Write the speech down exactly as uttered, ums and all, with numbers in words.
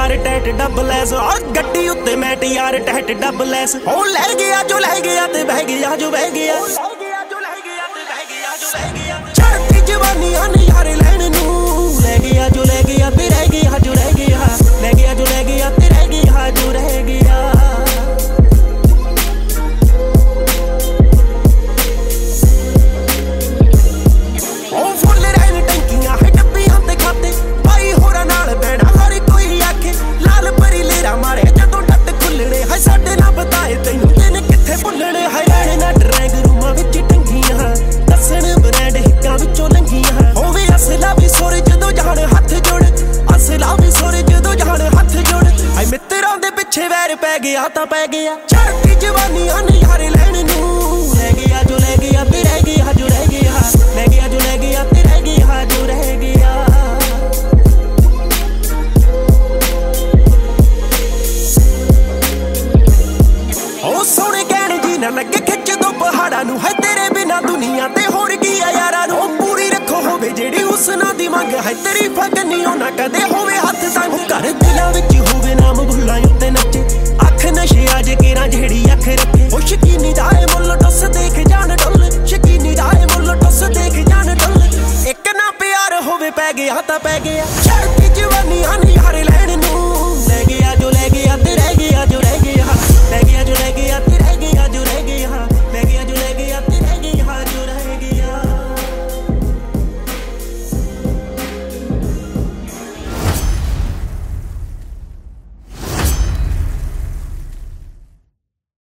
यार टैट डबलैस और गड्डी उत्ते मैट यार टैट डबलैस ओ लै गया जो लै गया ते बह गया जो बह गया चढ़ती जवानियां ने यार लैण नू लै गया जो लै गया ते रह गया जो रह गया लै गया जो लै गया ते रह गया जो रह गया ओ फुल रहन टंकियां है डब्बियां ते खाते भाई होरा नाल बैणा हर कोई आखे लाल परी लेरा मारे जदों डट खुलणे है साडे ना बताए तैनू दिन किथे भुलणे है रहण ना ड्रैंग रूमां विच टंगियां दसन ब्रांड हिक्कां विचों लंघियां होवे असला भी सुर जदों जाण हथ जोड़ असला भी सुर जदों जाण हथ जोड़ ऐ मित्तरां दे पिछे वैर पै गया तां पै गया चढ़ती जवानियां ने यार लैण नू लै गया जो लै गया ते रह गया जो रह गया लै गया जो लै गया ते रह गया जो रह गया ओ सोने कहण जी ना लगे खिच दो पहाड़ां नू है तेरे बिना दुनिया ते होर की आ यारां नू पूरी रखो होवे जेड़ी उसना दी मंग है तेरी फगनी ओ ना कदे होवे हथ संग घर दिलां विच होवे नाम भुल्लां उत्ते नचे अख नशे आज केरा जेड़ी अख रखे ओ शकीनी दा ए मुੱਲ टुस देख जान डुल शकीनी दा ए मुੱਲ टुस देख जान डुल एक ना प्यार होवे पै गया तां पै गया